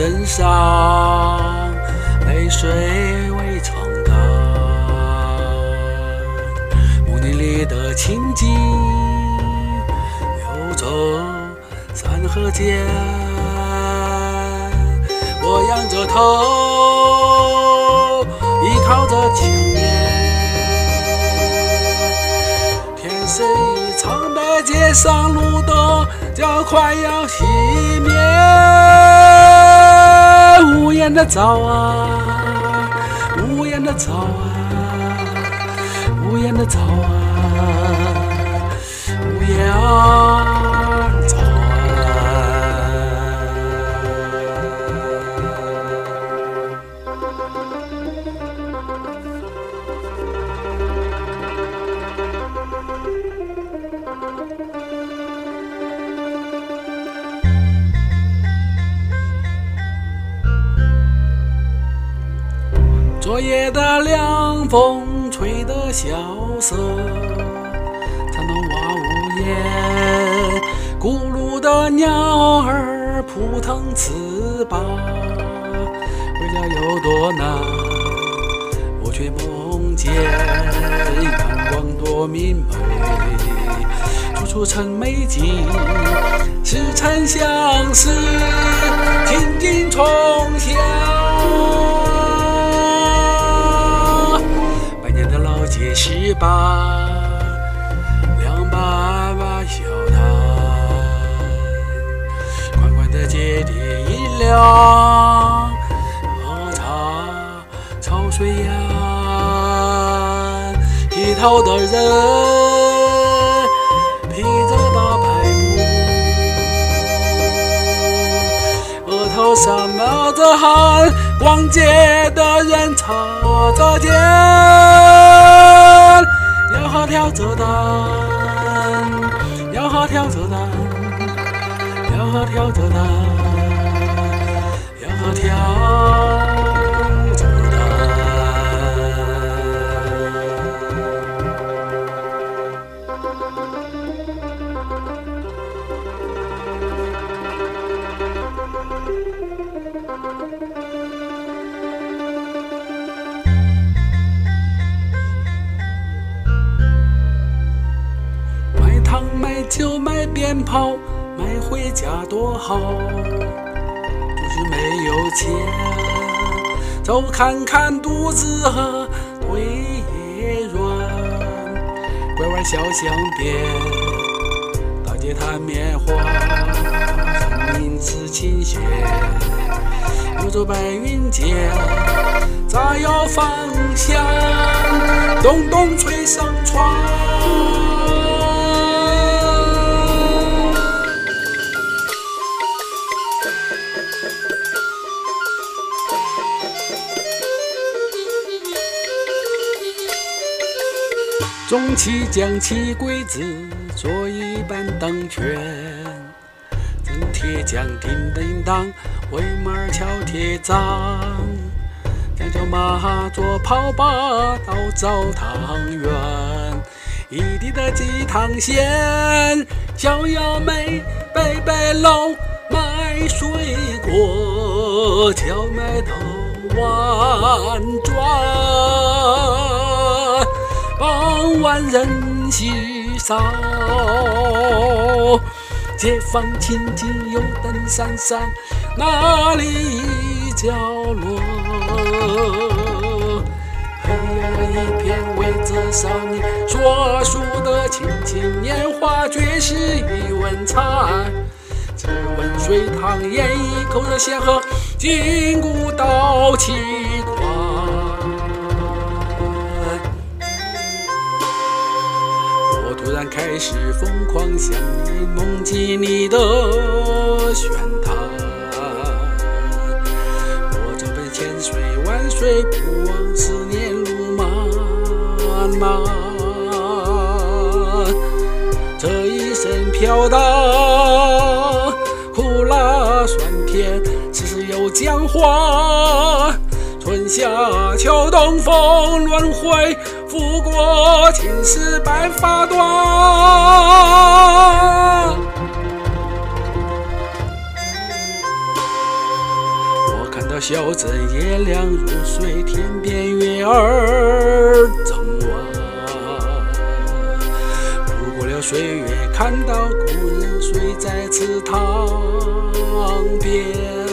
身上，泪水未曾干。梦境里的情景，游走山河间。我仰着头，依靠着墙面，天色已苍白，街上路灯就快要熄灭。无言的早啊，无言的早啊，无言的早啊，无言早啊。昨夜的凉风吹得萧瑟，蚕洞蛙呜咽，咕噜的鸟儿扑腾翅膀。回家有多难，我却梦见阳光多明媚，处处成美景，似曾相识，情景重现。街十八，两把把小摊，宽宽的街地一亮，喝茶潮水扬，剃头的人披着大白布，额头上冒着汗，逛街的人吵着肩，吆喝挑着担，吆喝挑着担，吆喝挑着担，吆喝挑着担。买酒买鞭炮买回家多好，就是没有钱，走看看肚子和腿也软。拐弯小巷边，大街摊棉花，名字琴弦，游走白云间，咋有芳香，咚咚吹上窗。中气将其鬼子做一板当拳，真铁匠叮叮当，为马儿敲铁掌，将叫马做跑把到澡堂园，一地的鸡汤馅，小腰妹背背篓卖水果，荞麦头碗转，傍晚人稀少，街坊亲戚又灯闪闪，哪里一角落？黑呀一片围着少年说书的青青年华，绝世一文采。只闻水塘沿一口的咸河，筋骨倒气宽。突然开始疯狂想念梦境里的玄谈，我这本千水万水不枉思念路漫漫，这一生飘荡苦辣酸甜，世事有僵化，春夏秋冬风轮回，复过青丝白发短。 笑着，月亮如水，天边月儿正弯。路过了岁月，看到故人睡在池塘边，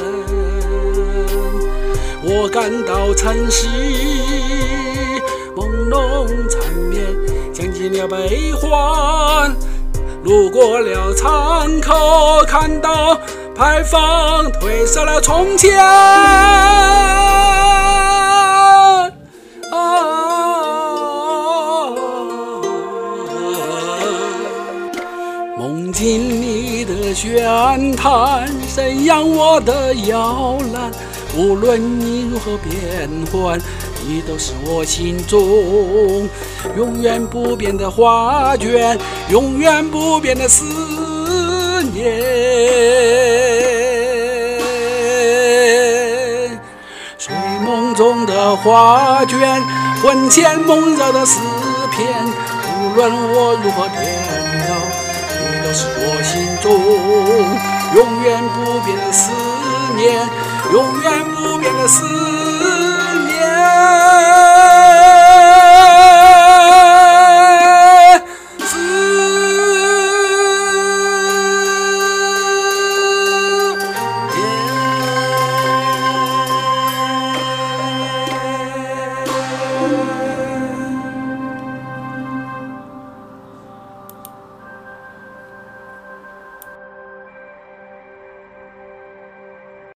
我感到晨曦朦胧缠绵，想起了悲欢。路过了仓口，看到牌坊褪色了从前。梦境里的玄坛，神扬我的摇篮。无论你如何变幻，你都是我心中永远不变的画卷，永远不变的思念。睡梦中的画卷，魂牵梦绕的诗篇。无论我如何变老，你都是我心中永远不变的思念，永远不变的思念。